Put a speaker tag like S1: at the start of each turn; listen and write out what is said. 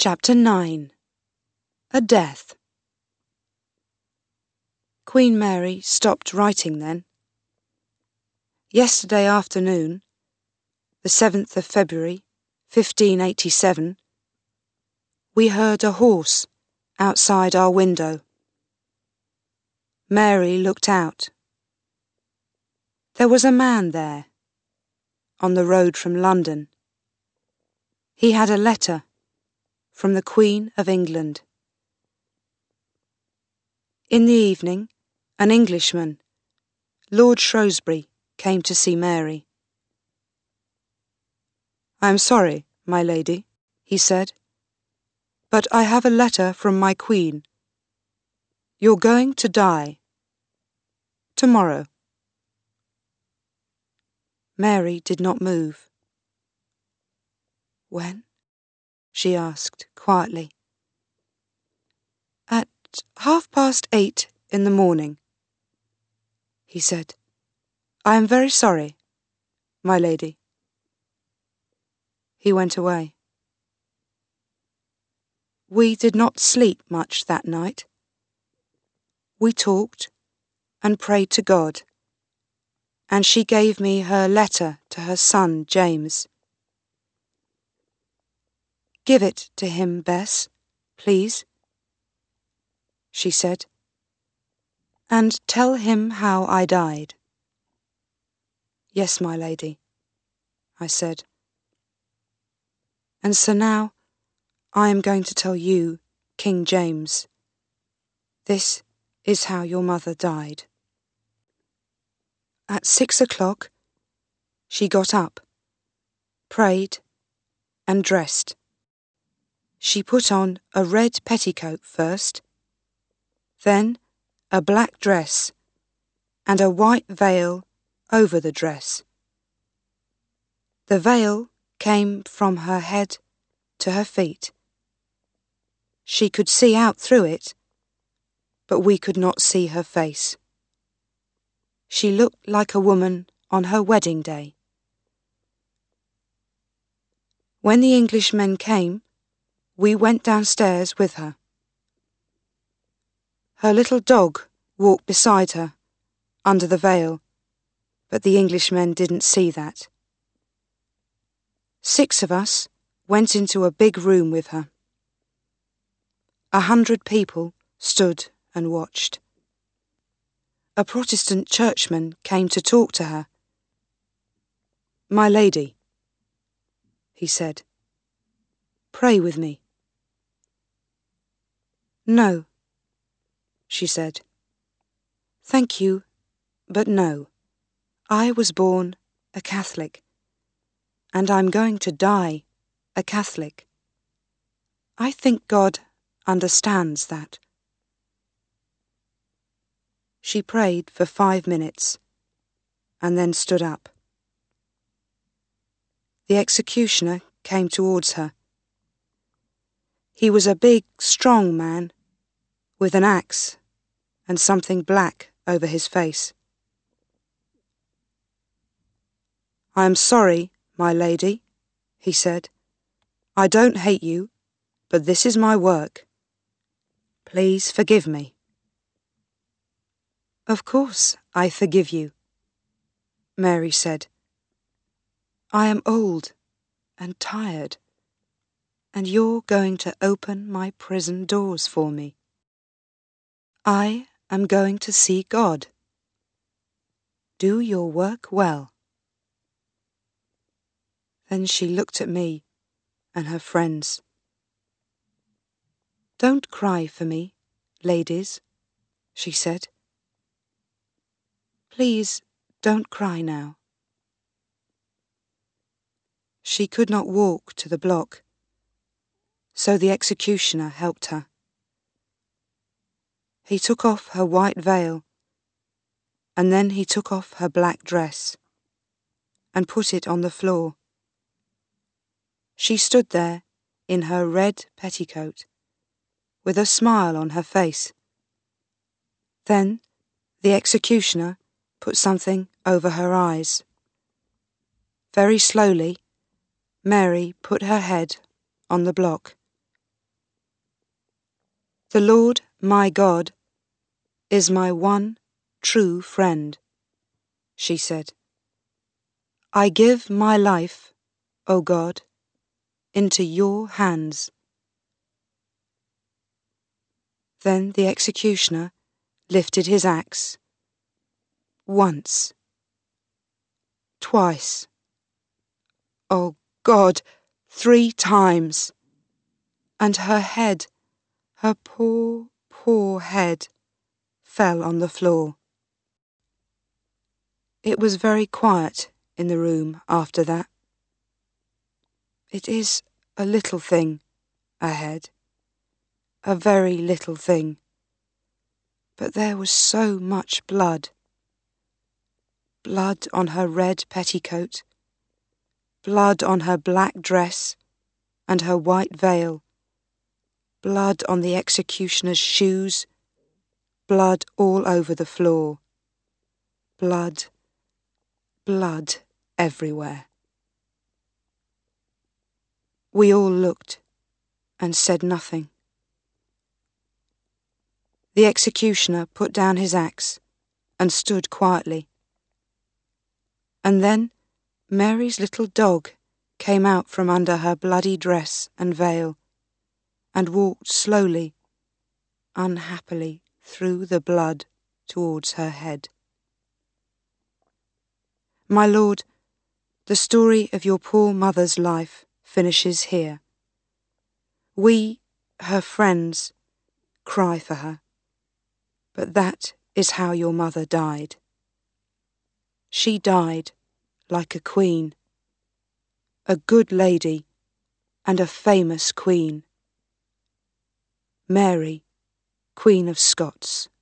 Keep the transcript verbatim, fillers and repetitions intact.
S1: Chapter nine. A Death. Queen Mary stopped writing then. Yesterday afternoon, the seventh of February, fifteen eighty-seven, we heard a horse outside our window. Mary looked out. There was a man there, on the road from London. He had a letter from the Queen of England. In the evening, an Englishman, Lord Shrewsbury, came to see Mary. "I am sorry, my lady," he said, "but I have a letter from my Queen. You're going to die. Tomorrow." Mary did not move. "When?" she asked quietly. "At half past eight in the morning," he said. "I am very sorry, my lady." He went away. We did not sleep much that night. We talked and prayed to God, and she gave me her letter to her son James. "Give it to him, Bess, please," she said, "and tell him how I died." "Yes, my lady," I said. "And so now I am going to tell you, King James. This is how your mother died." At six o'clock, she got up, prayed, and dressed. She put on a red petticoat first, then a black dress, and a white veil over the dress. The veil came from her head to her feet. She could see out through it, but we could not see her face. She looked like a woman on her wedding day. When the Englishmen came, we went downstairs with her. Her little dog walked beside her, under the veil, but the Englishmen didn't see that. Six of us went into a big room with her. A hundred people stood and watched. A Protestant churchman came to talk to her. "My lady," he said, "pray with me." "No," she said. "Thank you, but no. I was born a Catholic, and I'm going to die a Catholic. I think God understands that." She prayed for five minutes, and then stood up. The executioner came towards her. He was a big, strong man, with an axe and something black over his face. "I am sorry, my lady," he said. "I don't hate you, but this is my work. Please forgive me." "Of course I forgive you," Mary said. "I am old and tired, and you're going to open my prison doors for me. I am going to see God. Do your work well." Then she looked at me and her friends. "Don't cry for me, ladies," she said. "Please don't cry now." She could not walk to the block, so the executioner helped her. He took off her white veil, and then he took off her black dress and put it on the floor. She stood there in her red petticoat, with a smile on her face. Then the executioner put something over her eyes. Very slowly, Mary put her head on the block. The Lord my God is my one true friend, she said. I give my life, O God, into your hands. Then the executioner lifted his axe. Once. Twice. Oh God, three times. And her head, her poor, poor head, fell on the floor. It was very quiet in the room after that. It is a little thing, a head, a very little thing. But there was so much blood. Blood on her red petticoat, blood on her black dress and her white veil, blood on the executioner's shoes, blood all over the floor, blood, blood everywhere. We all looked and said nothing. The executioner put down his axe and stood quietly. And then Mary's little dog came out from under her bloody dress and veil and walked slowly, unhappily through the blood towards her head. My Lord, the story of your poor mother's life finishes here. We, her friends, cry for her, but that is how your mother died. She died like a queen, a good lady and a famous queen. Mary, Queen of Scots.